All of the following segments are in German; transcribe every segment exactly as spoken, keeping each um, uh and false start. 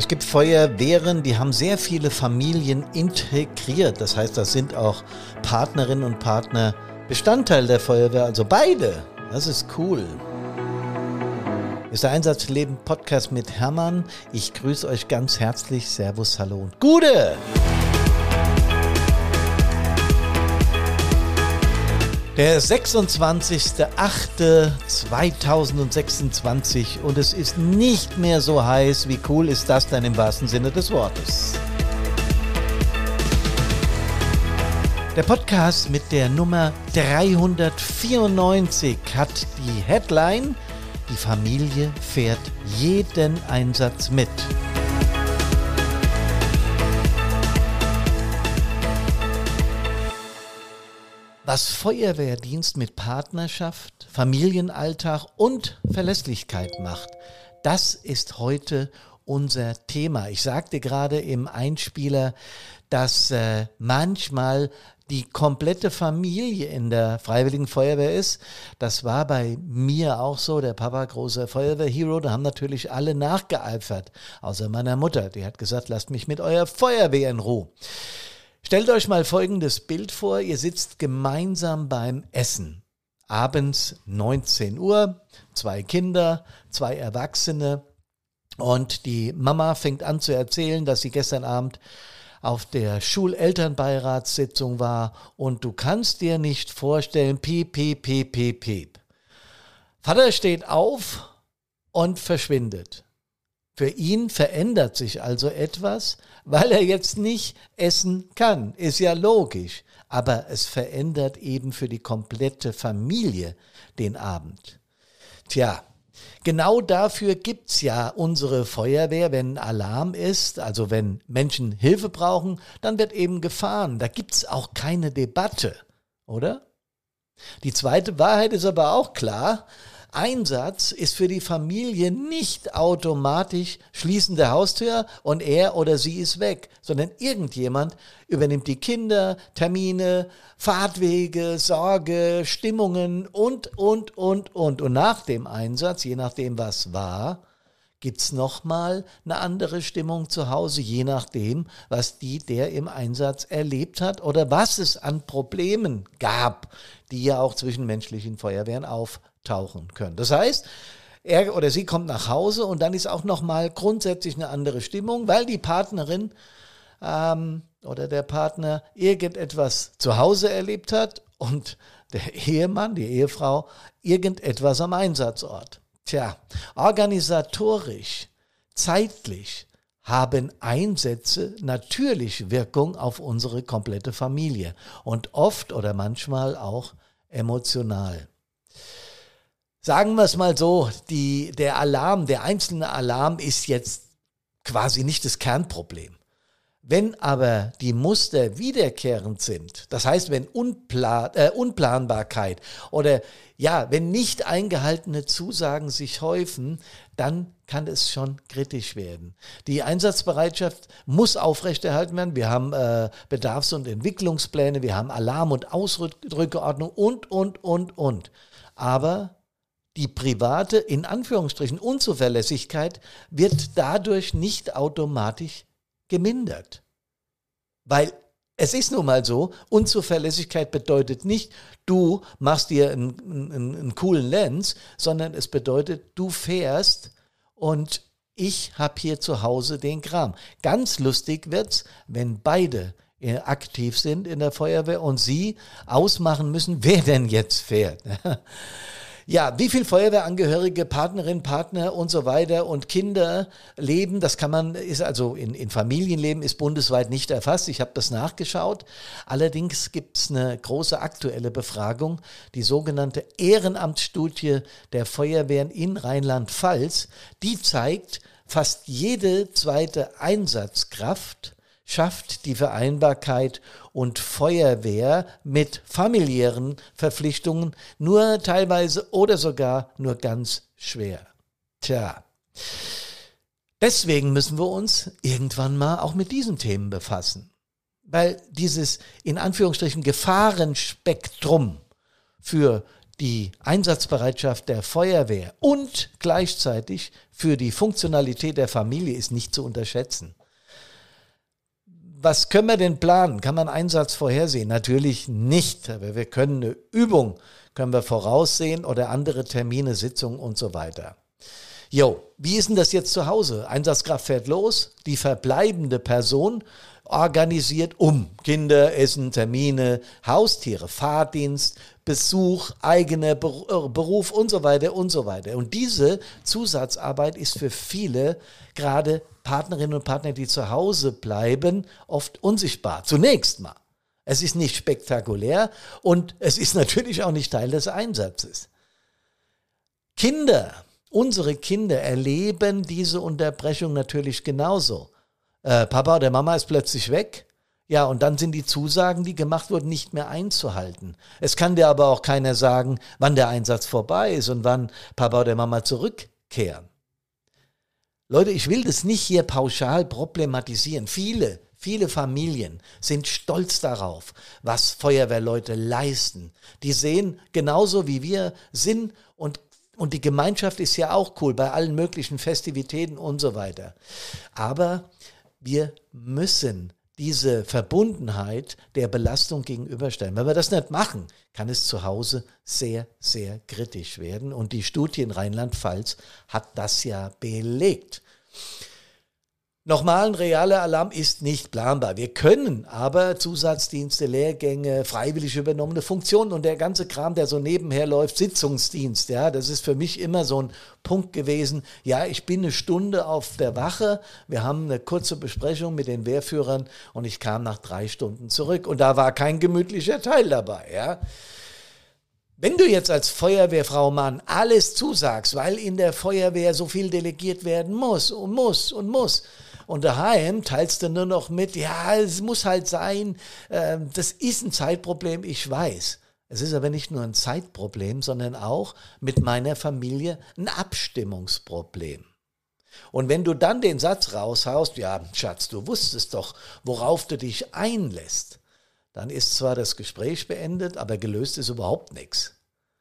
Es gibt Feuerwehren, die haben sehr viele Familien integriert. Das heißt, das sind auch Partnerinnen und Partner Bestandteil der Feuerwehr, also beide. Das ist cool. Ist der Einsatzleben Podcast mit Hermann. Ich grüße euch ganz herzlich. Servus, hallo und Gude! Der sechsundzwanzigster achte zweitausendsechsundzwanzig und es ist nicht mehr so heiß. Wie cool ist das denn im wahrsten Sinne des Wortes? Der Podcast mit der Nummer dreihundertvierundneunzig hat die Headline: Die Familie fährt jeden Einsatz mit. Was Feuerwehrdienst mit Partnerschaft, Familienalltag und Verlässlichkeit macht, das ist heute unser Thema. Ich sagte gerade im Einspieler, dass äh, manchmal die komplette Familie in der Freiwilligen Feuerwehr ist. Das war bei mir auch so. Der Papa, großer Feuerwehrhero, da haben natürlich alle nachgeeifert, außer meiner Mutter. Die hat gesagt, lasst mich mit eurer Feuerwehr in Ruhe. Stellt euch mal folgendes Bild vor, ihr sitzt gemeinsam beim Essen. Abends neunzehn Uhr, zwei Kinder, zwei Erwachsene und die Mama fängt an zu erzählen, dass sie gestern Abend auf der Schulelternbeiratssitzung war und du kannst dir nicht vorstellen, piep, piep, piep, piep, piep. Vater steht auf und verschwindet. Für ihn verändert sich also etwas, weil er jetzt nicht essen kann. Ist ja logisch. Aber es verändert eben für die komplette Familie den Abend. Tja, genau dafür gibt's ja unsere Feuerwehr. Wenn Alarm ist, also wenn Menschen Hilfe brauchen, dann wird eben gefahren. Da gibt's auch keine Debatte, oder? Die zweite Wahrheit ist aber auch klar. Einsatz ist für die Familie nicht automatisch Schließen der Haustür und er oder sie ist weg, sondern irgendjemand übernimmt die Kinder, Termine, Fahrtwege, Sorge, Stimmungen und, und, und, und. Und nach dem Einsatz, je nachdem was war, gibt's nochmal eine andere Stimmung zu Hause, je nachdem, was die, der im Einsatz erlebt hat oder was es an Problemen gab, die ja auch zwischen menschlichen Feuerwehren auftauchen können. Das heißt, er oder sie kommt nach Hause und dann ist auch nochmal grundsätzlich eine andere Stimmung, weil die Partnerin ähm, oder der Partner irgendetwas zu Hause erlebt hat und der Ehemann, die Ehefrau, irgendetwas am Einsatzort. Tja, organisatorisch, zeitlich haben Einsätze natürlich Wirkung auf unsere komplette Familie und oft oder manchmal auch emotional. Sagen wir es mal so, die, der Alarm, der einzelne Alarm ist jetzt quasi nicht das Kernproblem. Wenn aber die Muster wiederkehrend sind, das heißt, wenn Unplan, äh, Unplanbarkeit oder ja, wenn nicht eingehaltene Zusagen sich häufen, dann kann es schon kritisch werden. Die Einsatzbereitschaft muss aufrechterhalten werden. Wir haben äh, Bedarfs- und Entwicklungspläne, wir haben Alarm- und Ausrückeordnung und, und, und, und. Aber die private, in Anführungsstrichen, Unzuverlässigkeit wird dadurch nicht automatisch gemindert. Weil es ist nun mal so, Unzuverlässigkeit bedeutet nicht, du machst dir einen, einen, einen coolen Lenz, sondern es bedeutet, du fährst und ich habe hier zu Hause den Kram. Ganz lustig wird's, wenn beide aktiv sind in der Feuerwehr und sie ausmachen müssen, wer denn jetzt fährt. Ja, wie viel Feuerwehrangehörige, Partnerinnen, Partner und so weiter und Kinder leben, das kann man, ist also in, in Familienleben, ist bundesweit nicht erfasst. Ich habe das nachgeschaut. Allerdings gibt es eine große aktuelle Befragung, die sogenannte Ehrenamtsstudie der Feuerwehren in Rheinland-Pfalz. Die zeigt, fast jede zweite Einsatzkraft schafft die Vereinbarkeit und Feuerwehr mit familiären Verpflichtungen nur teilweise oder sogar nur ganz schwer. Tja, deswegen müssen wir uns irgendwann mal auch mit diesen Themen befassen. Weil dieses in Anführungsstrichen Gefahrenspektrum für die Einsatzbereitschaft der Feuerwehr und gleichzeitig für die Funktionalität der Familie ist nicht zu unterschätzen. Was können wir denn planen? Kann man Einsatz vorhersehen? Natürlich nicht, aber wir können eine Übung, können wir voraussehen oder andere Termine, Sitzungen und so weiter. Jo, wie ist denn das jetzt zu Hause? Einsatzkraft fährt los, die verbleibende Person organisiert um. Kinder, Essen, Termine, Haustiere, Fahrdienst, Besuch, eigener Beruf und so weiter und so weiter. Und diese Zusatzarbeit ist für viele, gerade Partnerinnen und Partner, die zu Hause bleiben, oft unsichtbar. Zunächst mal. Es ist nicht spektakulär und es ist natürlich auch nicht Teil des Einsatzes. Kinder, unsere Kinder erleben diese Unterbrechung natürlich genauso. Äh, Papa oder Mama ist plötzlich weg. Ja, und dann sind die Zusagen, die gemacht wurden, nicht mehr einzuhalten. Es kann dir aber auch keiner sagen, wann der Einsatz vorbei ist und wann Papa oder Mama zurückkehren. Leute, ich will das nicht hier pauschal problematisieren. Viele, viele Familien sind stolz darauf, was Feuerwehrleute leisten. Die sehen genauso wie wir Sinn und Und die Gemeinschaft ist ja auch cool bei allen möglichen Festivitäten und so weiter. Aber wir müssen diese Verbundenheit der Belastung gegenüberstellen. Wenn wir das nicht machen, kann es zu Hause sehr, sehr kritisch werden. Und die Studie in Rheinland-Pfalz hat das ja belegt. Nochmal, ein realer Alarm ist nicht planbar. Wir können aber Zusatzdienste, Lehrgänge, freiwillig übernommene Funktionen und der ganze Kram, der so nebenher läuft, Sitzungsdienst, ja, das ist für mich immer so ein Punkt gewesen. Ja, ich bin eine Stunde auf der Wache, wir haben eine kurze Besprechung mit den Wehrführern und ich kam nach drei Stunden zurück und da war kein gemütlicher Teil dabei, ja. Wenn du jetzt als Feuerwehrfrau, Mann, alles zusagst, weil in der Feuerwehr so viel delegiert werden muss und muss und muss, und daheim teilst du nur noch mit, ja, es muss halt sein, äh, das ist ein Zeitproblem, ich weiß. Es ist aber nicht nur ein Zeitproblem, sondern auch mit meiner Familie ein Abstimmungsproblem. Und wenn du dann den Satz raushaust, ja, Schatz, du wusstest doch, worauf du dich einlässt, dann ist zwar das Gespräch beendet, aber gelöst ist überhaupt nichts.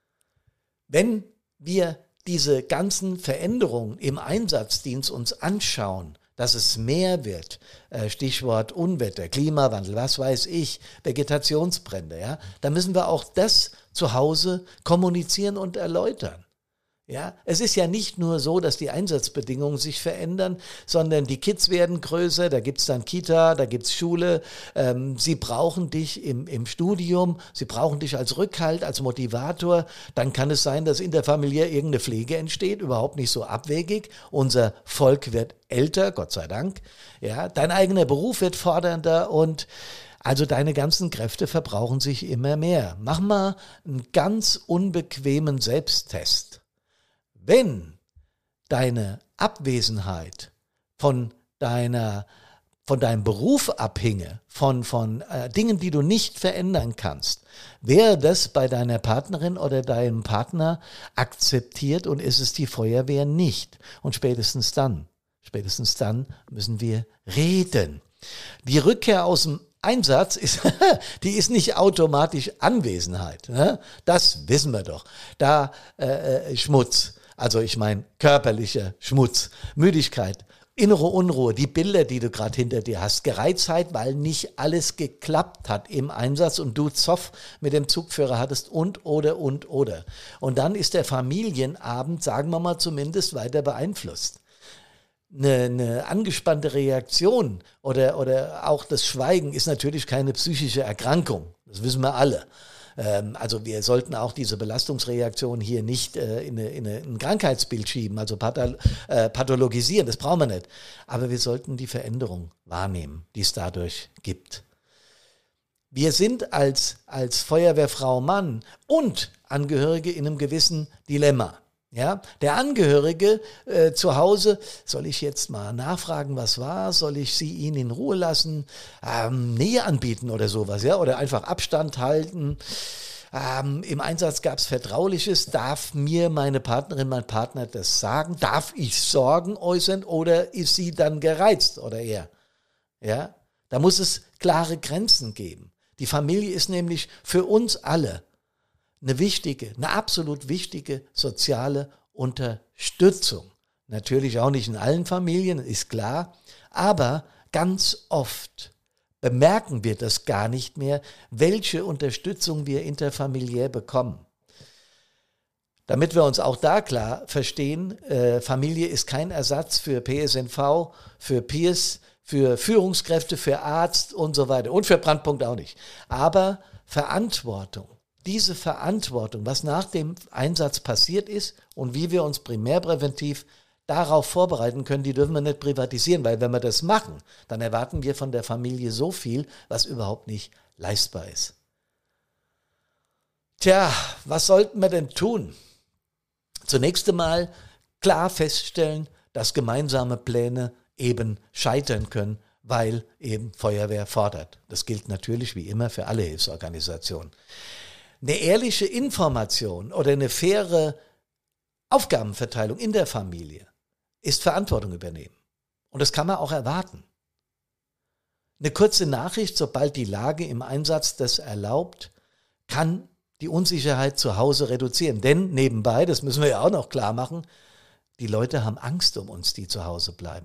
Wenn wir diese ganzen Veränderungen im Einsatzdienst uns anschauen, dass es mehr wird, Stichwort Unwetter, Klimawandel, was weiß ich, Vegetationsbrände, ja, dann müssen wir auch das zu Hause kommunizieren und erläutern. Ja, es ist ja nicht nur so, dass die Einsatzbedingungen sich verändern, sondern die Kids werden größer, da gibt's dann Kita, da gibt's Schule, ähm, sie brauchen dich im, im Studium, sie brauchen dich als Rückhalt, als Motivator, dann kann es sein, dass interfamiliär irgendeine Pflege entsteht, überhaupt nicht so abwegig, unser Volk wird älter, Gott sei Dank, ja, dein eigener Beruf wird fordernder und also deine ganzen Kräfte verbrauchen sich immer mehr. Mach mal einen ganz unbequemen Selbsttest. Wenn deine Abwesenheit von deiner, von deinem Beruf abhinge, von, von äh, Dingen, die du nicht verändern kannst, wäre das bei deiner Partnerin oder deinem Partner akzeptiert und ist es die Feuerwehr nicht. Und spätestens dann, spätestens dann müssen wir reden. Die Rückkehr aus dem Einsatz ist, die ist nicht automatisch Anwesenheit. Ne? Das wissen wir doch. Da äh, Schmutz. Also ich meine körperlicher Schmutz, Müdigkeit, innere Unruhe, die Bilder, die du gerade hinter dir hast, Gereiztheit, weil nicht alles geklappt hat im Einsatz und du Zoff mit dem Zugführer hattest und oder und oder. Und dann ist der Familienabend, sagen wir mal zumindest, weiter beeinflusst. Eine, eine angespannte Reaktion oder, oder auch das Schweigen ist natürlich keine psychische Erkrankung, das wissen wir alle. Also wir sollten auch diese Belastungsreaktion hier nicht äh, in, eine, in ein Krankheitsbild schieben, also pathol- äh, pathologisieren, das brauchen wir nicht. Aber wir sollten die Veränderung wahrnehmen, die es dadurch gibt. Wir sind als, als Feuerwehrfrau Mann und Angehörige in einem gewissen Dilemma. Ja, der Angehörige äh, zu Hause, soll ich jetzt mal nachfragen, was war? Soll ich sie ihn in Ruhe lassen? Ähm, Nähe anbieten oder sowas, ja? Oder einfach Abstand halten? Ähm, Im Einsatz gab es Vertrauliches. Darf mir meine Partnerin, mein Partner das sagen? Darf ich Sorgen äußern oder ist sie dann gereizt oder er? Ja, da muss es klare Grenzen geben. Die Familie ist nämlich für uns alle eine wichtige, eine absolut wichtige soziale Unterstützung. Natürlich auch nicht in allen Familien, ist klar, aber ganz oft bemerken wir das gar nicht mehr, welche Unterstützung wir interfamiliär bekommen. Damit wir uns auch da klar verstehen, äh, Familie ist kein Ersatz für P S N V, für Peers, für Führungskräfte, für Arzt und so weiter und für Brandpunkt auch nicht. Aber Verantwortung, diese Verantwortung, was nach dem Einsatz passiert ist und wie wir uns primärpräventiv darauf vorbereiten können, die dürfen wir nicht privatisieren, weil wenn wir das machen, dann erwarten wir von der Familie so viel, was überhaupt nicht leistbar ist. Tja, was sollten wir denn tun? Zunächst einmal klar feststellen, dass gemeinsame Pläne eben scheitern können, weil eben Feuerwehr fordert. Das gilt natürlich wie immer für alle Hilfsorganisationen. Eine ehrliche Information oder eine faire Aufgabenverteilung in der Familie ist Verantwortung übernehmen. Und das kann man auch erwarten. Eine kurze Nachricht, sobald die Lage im Einsatz das erlaubt, kann die Unsicherheit zu Hause reduzieren. Denn nebenbei, das müssen wir ja auch noch klar machen, die Leute haben Angst um uns, die zu Hause bleiben.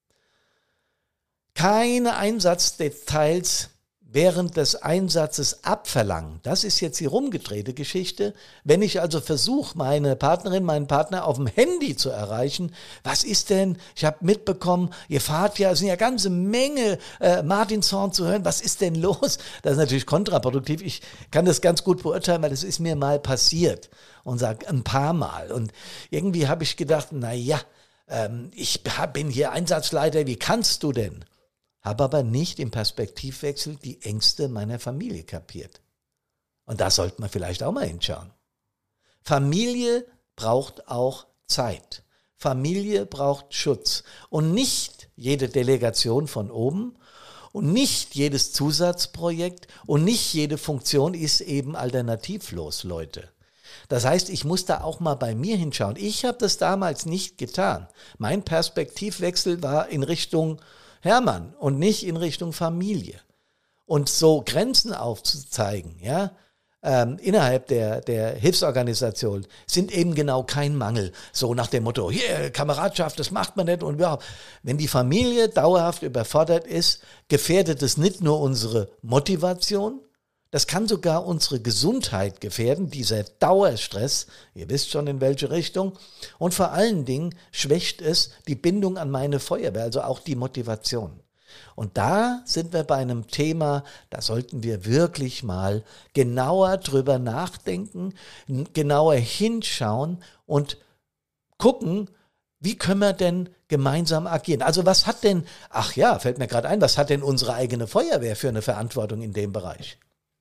Keine Einsatzdetails während des Einsatzes abverlangen. Das ist jetzt die rumgedrehte Geschichte. Wenn ich also versuche, meine Partnerin, meinen Partner auf dem Handy zu erreichen, was ist denn, ich habe mitbekommen, ihr fahrt ja, es sind ja ganze Menge äh, Martinshorn zu hören, was ist denn los? Das ist natürlich kontraproduktiv. Ich kann das ganz gut beurteilen, weil das ist mir mal passiert und sage ein paar Mal. Und irgendwie habe ich gedacht, na ja, ähm, ich bin hier Einsatzleiter, wie kannst du denn? Habe aber nicht im Perspektivwechsel die Ängste meiner Familie kapiert. Und da sollte man vielleicht auch mal hinschauen. Familie braucht auch Zeit. Familie braucht Schutz. Und nicht jede Delegation von oben und nicht jedes Zusatzprojekt und nicht jede Funktion ist eben alternativlos, Leute. Das heißt, ich muss da auch mal bei mir hinschauen. Ich habe das damals nicht getan. Mein Perspektivwechsel war in Richtung Hermann und nicht in Richtung Familie. Und so Grenzen aufzuzeigen, ja, ähm, innerhalb der, der Hilfsorganisation sind eben genau kein Mangel. So nach dem Motto, hier, Kameradschaft, das macht man nicht. Und ja, wenn die Familie dauerhaft überfordert ist, gefährdet es nicht nur unsere Motivation, das kann sogar unsere Gesundheit gefährden, dieser Dauerstress, ihr wisst schon in welche Richtung. Und vor allen Dingen schwächt es die Bindung an meine Feuerwehr, also auch die Motivation. Und da sind wir bei einem Thema, da sollten wir wirklich mal genauer drüber nachdenken, genauer hinschauen und gucken, wie können wir denn gemeinsam agieren? Also was hat denn, ach ja, fällt mir gerade ein, was hat denn unsere eigene Feuerwehr für eine Verantwortung in dem Bereich?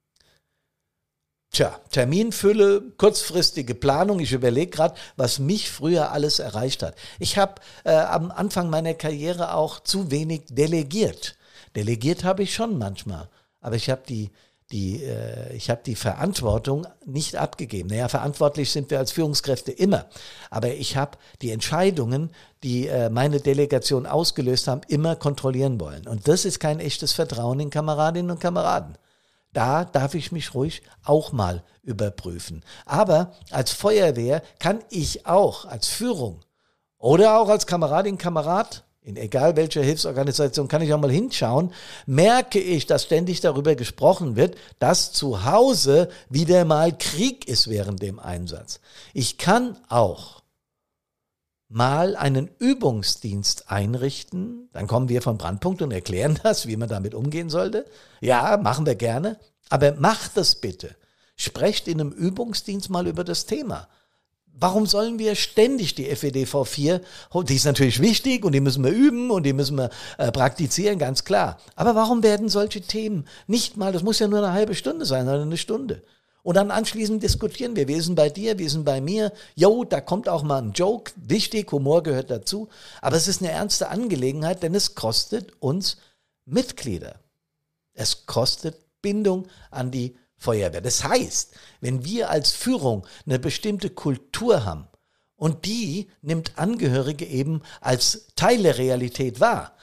Tja, Terminfülle, kurzfristige Planung. Ich überlege gerade, was mich früher alles erreicht hat. Ich habe äh, am Anfang meiner Karriere auch zu wenig delegiert. Delegiert habe ich schon manchmal, aber ich habe die, die, äh, ich habe die Verantwortung nicht abgegeben. Naja, verantwortlich sind wir als Führungskräfte immer, aber ich habe die Entscheidungen, die äh, meine Delegation ausgelöst haben, immer kontrollieren wollen. Und das ist kein echtes Vertrauen in Kameradinnen und Kameraden. Da darf ich mich ruhig auch mal überprüfen. Aber als Feuerwehr kann ich auch als Führung oder auch als Kameradin, Kamerad, in egal welcher Hilfsorganisation, kann ich auch mal hinschauen, merke ich, dass ständig darüber gesprochen wird, dass zu Hause wieder mal Krieg ist während dem Einsatz. Ich kann auch mal einen Übungsdienst einrichten, dann kommen wir vom Brandpunkt und erklären das, wie man damit umgehen sollte. Ja, machen wir gerne, aber macht das bitte. Sprecht in einem Übungsdienst mal über das Thema. Warum sollen wir ständig die F E D V vier, die ist natürlich wichtig und die müssen wir üben und die müssen wir äh, praktizieren, ganz klar. Aber warum werden solche Themen nicht mal, das muss ja nur eine halbe Stunde sein, sondern eine Stunde. Und dann anschließend diskutieren wir, wir sind bei dir, wir sind bei mir. Jo, da kommt auch mal ein Joke, wichtig, Humor gehört dazu. Aber es ist eine ernste Angelegenheit, denn es kostet uns Mitglieder. Es kostet Bindung an die Feuerwehr. Das heißt, wenn wir als Führung eine bestimmte Kultur haben und die nimmt Angehörige eben als Teil der Realität wahr,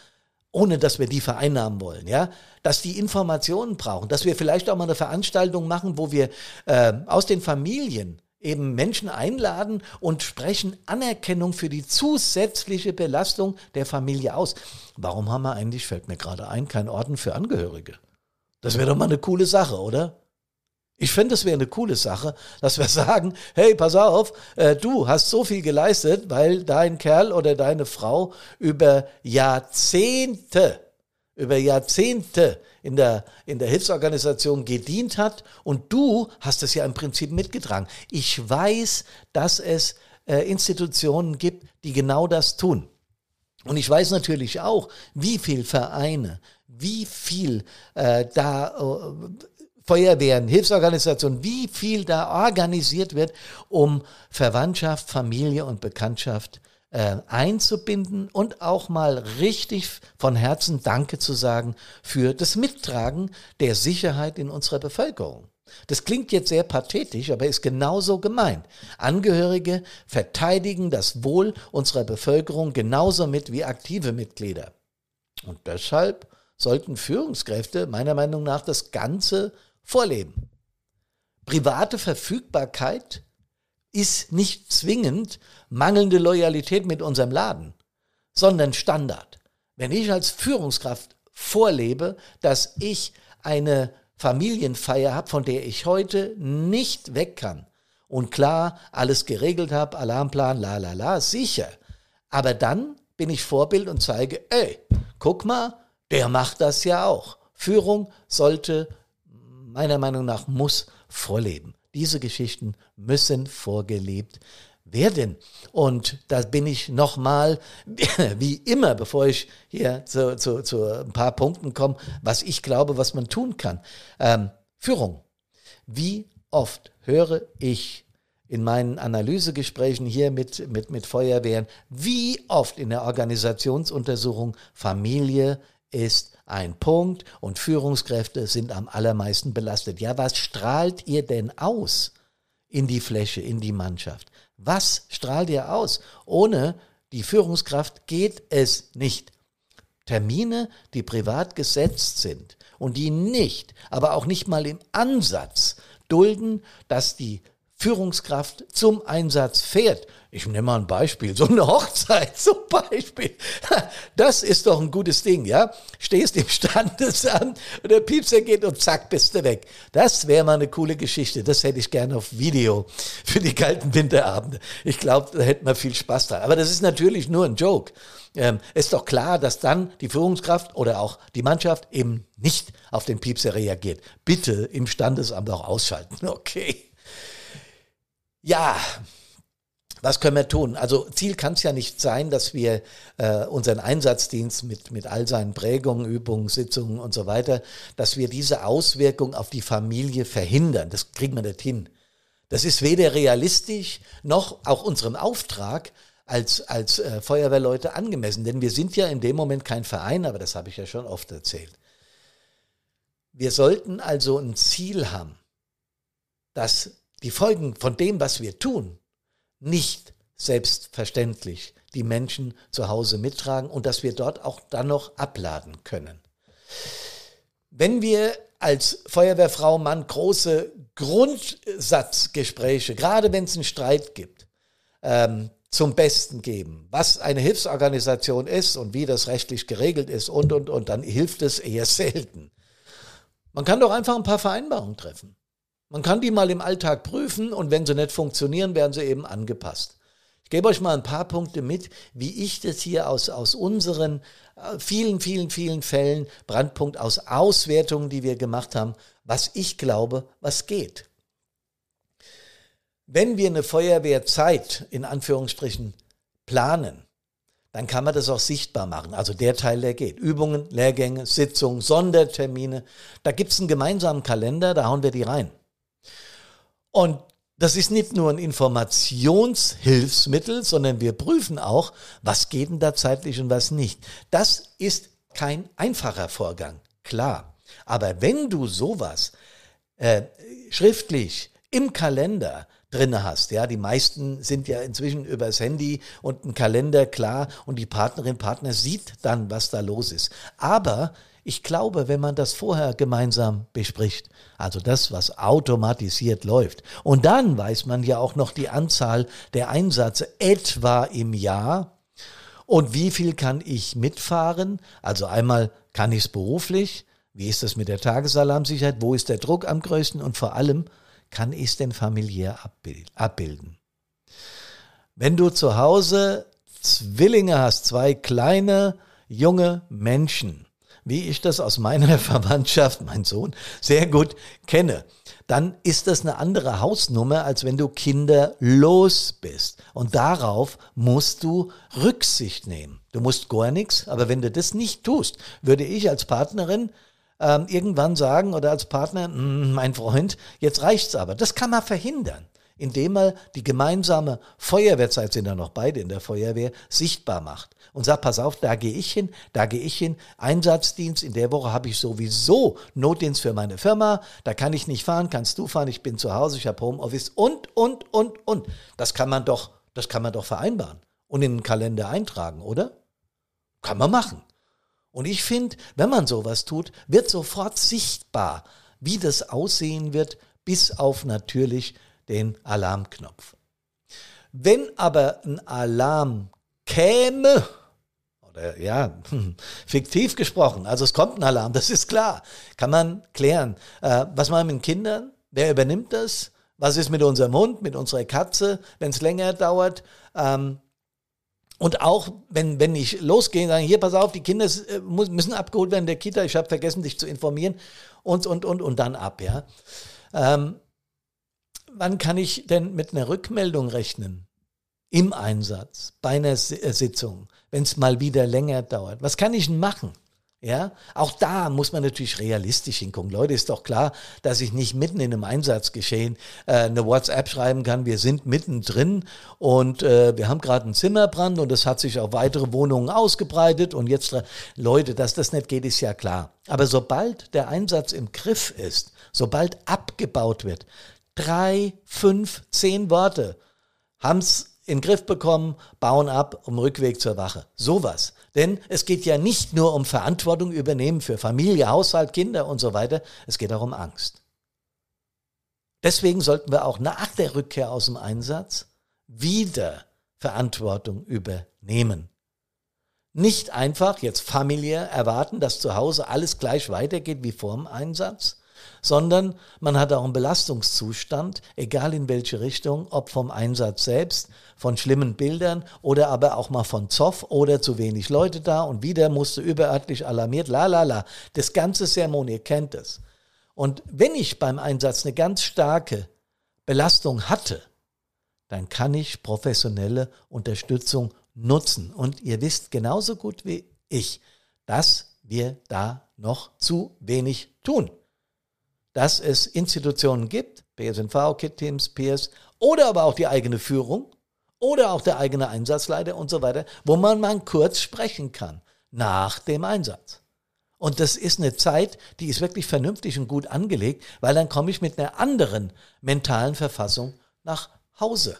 ohne dass wir die vereinnahmen wollen, ja, dass die Informationen brauchen, dass wir vielleicht auch mal eine Veranstaltung machen, wo wir äh, aus den Familien eben Menschen einladen und sprechen Anerkennung für die zusätzliche Belastung der Familie aus. Warum haben wir eigentlich, fällt mir gerade ein, keinen Orden für Angehörige? Das wäre doch mal eine coole Sache, oder? Ich finde, es wäre eine coole Sache, dass wir sagen, hey, pass auf, äh, du hast so viel geleistet, weil dein Kerl oder deine Frau über Jahrzehnte, über Jahrzehnte in der, in der Hilfsorganisation gedient hat und du hast es ja im Prinzip mitgetragen. Ich weiß, dass es äh, Institutionen gibt, die genau das tun. Und ich weiß natürlich auch, wie viel Vereine, wie viel äh, da äh, Feuerwehren, Hilfsorganisationen, wie viel da organisiert wird, um Verwandtschaft, Familie und Bekanntschaft äh, einzubinden und auch mal richtig von Herzen Danke zu sagen für das Mittragen der Sicherheit in unserer Bevölkerung. Das klingt jetzt sehr pathetisch, aber ist genauso gemeint. Angehörige verteidigen das Wohl unserer Bevölkerung genauso mit wie aktive Mitglieder. Und deshalb sollten Führungskräfte meiner Meinung nach das Ganze vorleben. Private Verfügbarkeit ist nicht zwingend mangelnde Loyalität mit unserem Laden, sondern Standard. Wenn ich als Führungskraft vorlebe, dass ich eine Familienfeier habe, von der ich heute nicht weg kann und klar alles geregelt habe, Alarmplan, la la la, sicher. Aber dann bin ich Vorbild und zeige, ey, guck mal, der macht das ja auch. Führung sollte, meiner Meinung nach, muss vorleben. Diese Geschichten müssen vorgelebt werden. Und da bin ich nochmal, wie immer, bevor ich hier zu, zu, zu ein paar Punkten komme, was ich glaube, was man tun kann. Ähm, Führung. Wie oft höre ich in meinen Analysegesprächen hier mit, mit, mit Feuerwehren, wie oft in der Organisationsuntersuchung Familie ist ein Punkt und Führungskräfte sind am allermeisten belastet. Ja, was strahlt ihr denn aus in die Fläche, in die Mannschaft? Was strahlt ihr aus? Ohne die Führungskraft geht es nicht. Termine, die privat gesetzt sind und die nicht, aber auch nicht mal im Ansatz dulden, dass die Führungskraft zum Einsatz fährt. Ich nehme mal ein Beispiel, so eine Hochzeit zum Beispiel. Das ist doch ein gutes Ding, ja? Stehst im Standesamt und der Piepser geht und zack, bist du weg. Das wäre mal eine coole Geschichte. Das hätte ich gerne auf Video für die kalten Winterabende. Ich glaube, da hätten wir viel Spaß dran. Aber das ist natürlich nur ein Joke. Ähm, ist doch klar, dass dann die Führungskraft oder auch die Mannschaft eben nicht auf den Piepser reagiert. Bitte im Standesamt auch ausschalten, okay? Ja, was können wir tun? Also Ziel kann es ja nicht sein, dass wir äh, unseren Einsatzdienst mit, mit all seinen Prägungen, Übungen, Sitzungen und so weiter, dass wir diese Auswirkung auf die Familie verhindern. Das kriegen wir nicht hin. Das ist weder realistisch noch auch unserem Auftrag als, als äh, Feuerwehrleute angemessen. Denn wir sind ja in dem Moment kein Verein, aber das habe ich ja schon oft erzählt. Wir sollten also ein Ziel haben, dass die Folgen von dem, was wir tun, nicht selbstverständlich die Menschen zu Hause mittragen und dass wir dort auch dann noch abladen können. Wenn wir als Feuerwehrfrau, Mann große Grundsatzgespräche, gerade wenn es einen Streit gibt, ähm, zum Besten geben, was eine Hilfsorganisation ist und wie das rechtlich geregelt ist und, und, und, dann hilft es eher selten. Man kann doch einfach ein paar Vereinbarungen treffen. Man kann die mal im Alltag prüfen und wenn sie nicht funktionieren, werden sie eben angepasst. Ich gebe euch mal ein paar Punkte mit, wie ich das hier aus, aus unseren äh, vielen, vielen, vielen Fällen, Brandpunkt aus Auswertungen, die wir gemacht haben, was ich glaube, was geht. Wenn wir eine Feuerwehrzeit in Anführungsstrichen planen, dann kann man das auch sichtbar machen. Also der Teil, der geht. Übungen, Lehrgänge, Sitzungen, Sondertermine. Da gibt es einen gemeinsamen Kalender, da hauen wir die rein. Und das ist nicht nur ein Informationshilfsmittel, sondern wir prüfen auch, was geht denn da zeitlich und was nicht. Das ist kein einfacher Vorgang, klar. Aber wenn du sowas äh, schriftlich im Kalender drin hast. Ja, die meisten sind ja inzwischen übers Handy und ein Kalender klar und die Partnerin, Partner sieht dann, was da los ist. Aber ich glaube, wenn man das vorher gemeinsam bespricht, also das, was automatisiert läuft, und dann weiß man ja auch noch die Anzahl der Einsätze etwa im Jahr und wie viel kann ich mitfahren, also einmal kann ich es beruflich, wie ist das mit der Tagesalarmsicherheit, wo ist der Druck am größten und vor allem, kann ich es denn familiär abbilden? Wenn du zu Hause Zwillinge hast, zwei kleine, junge Menschen, wie ich das aus meiner Verwandtschaft, mein Sohn, sehr gut kenne, dann ist das eine andere Hausnummer, als wenn du kinderlos bist. Und darauf musst du Rücksicht nehmen. Du musst gar nichts, aber wenn du das nicht tust, würde ich als Partnerin Ähm, irgendwann sagen oder als Partner, mein Freund, jetzt reicht's aber. Das kann man verhindern, indem man die gemeinsame Feuerwehrzeit, sind ja noch beide in der Feuerwehr, sichtbar macht. Und sagt, pass auf, da gehe ich hin, da gehe ich hin, Einsatzdienst, in der Woche habe ich sowieso Notdienst für meine Firma, da kann ich nicht fahren, kannst du fahren, ich bin zu Hause, ich habe Homeoffice und, und, und, und. Das kann man doch, das kann man doch vereinbaren und in den Kalender eintragen, oder? Kann man machen. Und ich finde, wenn man sowas tut, wird sofort sichtbar, wie das aussehen wird, bis auf natürlich den Alarmknopf. Wenn aber ein Alarm käme, oder ja, fiktiv gesprochen, also es kommt ein Alarm, das ist klar, kann man klären. Äh, was machen wir mit den Kindern? Wer übernimmt das? Was ist mit unserem Hund, mit unserer Katze, wenn es länger dauert? Ähm, Und auch, wenn wenn ich losgehe und sage, hier, pass auf, die Kinder müssen abgeholt werden in der Kita, ich habe vergessen, dich zu informieren und, und, und, und dann ab, ja. Ähm, wann kann ich denn mit einer Rückmeldung rechnen? Im Einsatz, bei einer Sitzung, wenn es mal wieder länger dauert. Was kann ich denn machen? Ja, auch da muss man natürlich realistisch hingucken. Leute, ist doch klar, dass ich nicht mitten in einem Einsatzgeschehen äh, eine WhatsApp schreiben kann. Wir sind mittendrin und äh, wir haben gerade einen Zimmerbrand und das hat sich auf weitere Wohnungen ausgebreitet und jetzt, Leute, dass das nicht geht, ist ja klar. Aber sobald der Einsatz im Griff ist, sobald abgebaut wird, drei, fünf, zehn Worte haben's in den Griff bekommen, bauen ab, um Rückweg zur Wache. Sowas. Denn es geht ja nicht nur um Verantwortung übernehmen für Familie, Haushalt, Kinder und so weiter. Es geht auch um Angst. Deswegen sollten wir auch nach der Rückkehr aus dem Einsatz wieder Verantwortung übernehmen. Nicht einfach jetzt familiär erwarten, dass zu Hause alles gleich weitergeht wie vor dem Einsatz, sondern man hat auch einen Belastungszustand, egal in welche Richtung, ob vom Einsatz selbst, von schlimmen Bildern oder aber auch mal von Zoff oder zu wenig Leute da und wieder musste überörtlich alarmiert, la la la. Das ganze Sermon, ihr kennt es. Und wenn ich beim Einsatz eine ganz starke Belastung hatte, dann kann ich professionelle Unterstützung nutzen. Und ihr wisst genauso gut wie ich, dass wir da noch zu wenig tun. Dass es Institutionen gibt, B S N V, Kit-Teams, Peers, oder aber auch die eigene Führung oder auch der eigene Einsatzleiter und so weiter, wo man mal kurz sprechen kann nach dem Einsatz. Und das ist eine Zeit, die ist wirklich vernünftig und gut angelegt, weil dann komme ich mit einer anderen mentalen Verfassung nach Hause.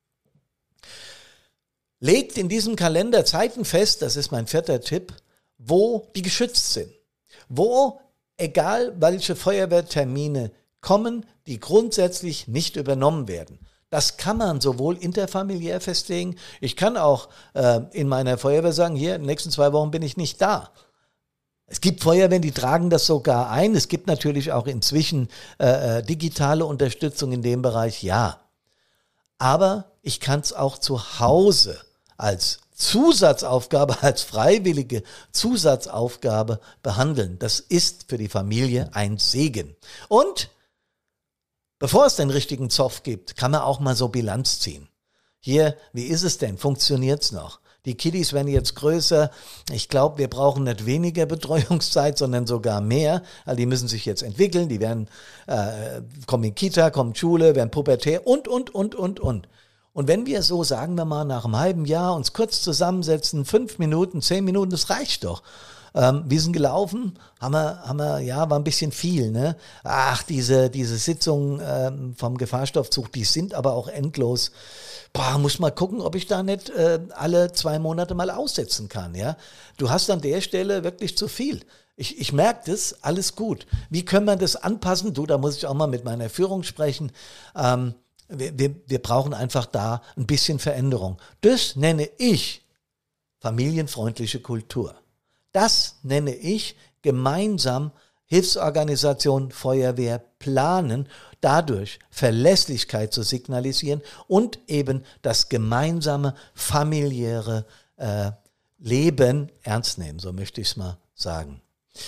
Legt in diesem Kalender Zeiten fest, das ist mein vierter Tipp, wo die geschützt sind, wo egal welche Feuerwehrtermine kommen, die grundsätzlich nicht übernommen werden. Das kann man sowohl interfamiliär festlegen. Ich kann auch äh, in meiner Feuerwehr sagen, hier, in den nächsten zwei Wochen bin ich nicht da. Es gibt Feuerwehren, die tragen das sogar ein. Es gibt natürlich auch inzwischen äh, digitale Unterstützung in dem Bereich, ja. Aber ich kann es auch zu Hause als Zusatzaufgabe, als freiwillige Zusatzaufgabe behandeln. Das ist für die Familie ein Segen. Und bevor es den richtigen Zoff gibt, kann man auch mal so Bilanz ziehen. Hier, wie ist es denn? Funktioniert's noch? Die Kiddies werden jetzt größer. Ich glaube, wir brauchen nicht weniger Betreuungszeit, sondern sogar mehr. Also die müssen sich jetzt entwickeln. Die werden äh, kommen in Kita, kommen in Schule, werden pubertär und, und, und, und, und. Und wenn wir so, sagen wir mal, nach einem halben Jahr uns kurz zusammensetzen, fünf Minuten, zehn Minuten, das reicht doch. Ähm, wie sind gelaufen? Haben wir, haben wir, ja, war ein bisschen viel, ne? Ach, diese, diese Sitzungen ähm, vom Gefahrstoffzug, die sind aber auch endlos. Boah, muss mal gucken, ob ich da nicht äh, alle zwei Monate mal aussetzen kann, ja? Du hast an der Stelle wirklich zu viel. Ich, ich merke das, alles gut. Wie können wir das anpassen? Du, da muss ich auch mal mit meiner Führung sprechen. Ähm, wir, wir, wir brauchen einfach da ein bisschen Veränderung. Das nenne ich familienfreundliche Kultur. Das nenne ich gemeinsam Hilfsorganisation, Feuerwehr planen, dadurch Verlässlichkeit zu signalisieren und eben das gemeinsame familiäre äh, Leben ernst nehmen, so möchte ich es mal sagen.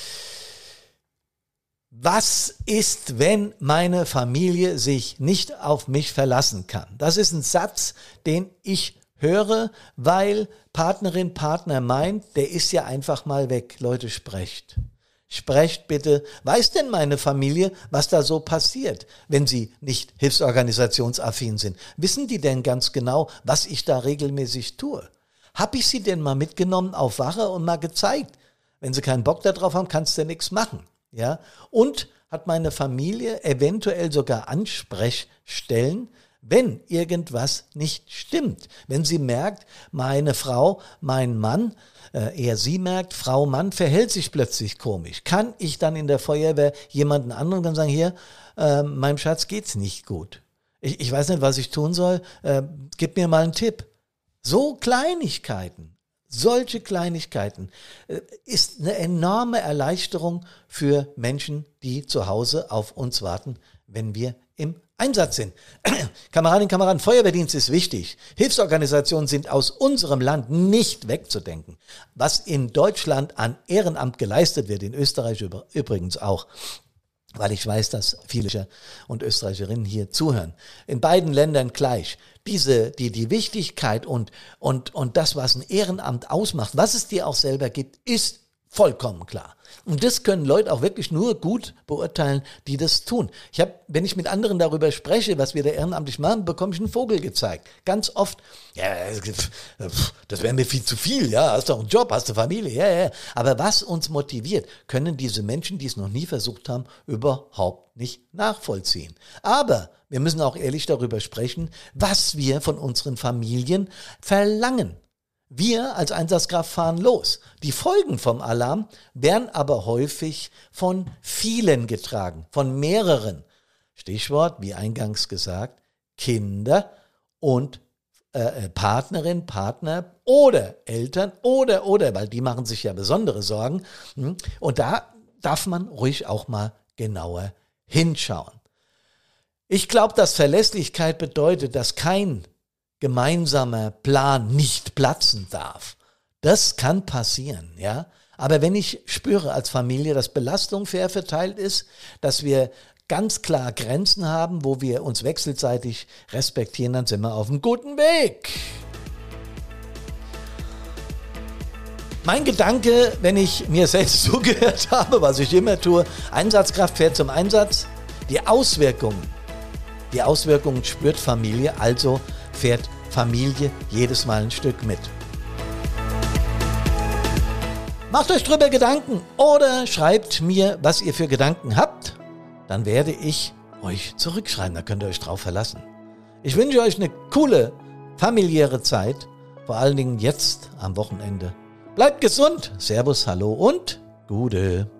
Was ist, wenn meine Familie sich nicht auf mich verlassen kann? Das ist ein Satz, den ich höre, weil Partnerin, Partner meint, der ist ja einfach mal weg. Leute, sprecht. Sprecht bitte. Weiß denn meine Familie, was da so passiert, wenn sie nicht hilfsorganisationsaffin sind? Wissen die denn ganz genau, was ich da regelmäßig tue? Hab ich sie denn mal mitgenommen auf Wache und mal gezeigt? Wenn sie keinen Bock darauf haben, kannst du nichts machen. Ja? Und hat meine Familie eventuell sogar Ansprechstellen, wenn irgendwas nicht stimmt. Wenn sie merkt, meine Frau, mein Mann, äh, eher sie merkt, Frau, Mann verhält sich plötzlich komisch. Kann ich dann in der Feuerwehr jemanden anderen sagen, hier, äh, meinem Schatz geht's nicht gut. Ich, ich weiß nicht, was ich tun soll. Äh, gib mir mal einen Tipp. So Kleinigkeiten. Solche Kleinigkeiten äh, ist eine enorme Erleichterung für Menschen, die zu Hause auf uns warten, wenn wir im Einsatz sind. Kameradinnen, Kameraden, Feuerwehrdienst ist wichtig. Hilfsorganisationen sind aus unserem Land nicht wegzudenken. Was in Deutschland an Ehrenamt geleistet wird, in Österreich übrigens auch, weil ich weiß, dass viele und Österreicherinnen hier zuhören. In beiden Ländern gleich. Diese, die, die Wichtigkeit und, und, und das, was ein Ehrenamt ausmacht, was es dir auch selber gibt, ist vollkommen klar. Und das können Leute auch wirklich nur gut beurteilen, die das tun. Ich habe, wenn ich mit anderen darüber spreche, was wir da ehrenamtlich machen, bekomme ich einen Vogel gezeigt. Ganz oft, ja, das wäre mir viel zu viel, ja, hast doch einen Job, hast du Familie, ja, ja. Aber was uns motiviert, können diese Menschen, die es noch nie versucht haben, überhaupt nicht nachvollziehen. Aber wir müssen auch ehrlich darüber sprechen, was wir von unseren Familien verlangen. Wir als Einsatzkraft fahren los. Die Folgen vom Alarm werden aber häufig von vielen getragen, von mehreren. Stichwort, wie eingangs gesagt, Kinder und äh, Partnerin, Partner oder Eltern oder, oder, weil die machen sich ja besondere Sorgen. Und da darf man ruhig auch mal genauer hinschauen. Ich glaube, dass Verlässlichkeit bedeutet, dass kein gemeinsamer Plan nicht platzen darf. Das kann passieren, ja. Aber wenn ich spüre als Familie, dass Belastung fair verteilt ist, dass wir ganz klar Grenzen haben, wo wir uns wechselseitig respektieren, dann sind wir auf einem guten Weg. Mein Gedanke, wenn ich mir selbst zugehört habe, was ich immer tue, Einsatzkraft fährt zum Einsatz, die Auswirkungen, die Auswirkungen spürt Familie, also fährt Familie jedes Mal ein Stück mit. Macht euch drüber Gedanken oder schreibt mir, was ihr für Gedanken habt. Dann werde ich euch zurückschreiben, da könnt ihr euch drauf verlassen. Ich wünsche euch eine coole, familiäre Zeit, vor allen Dingen jetzt am Wochenende. Bleibt gesund, Servus, Hallo und Gude.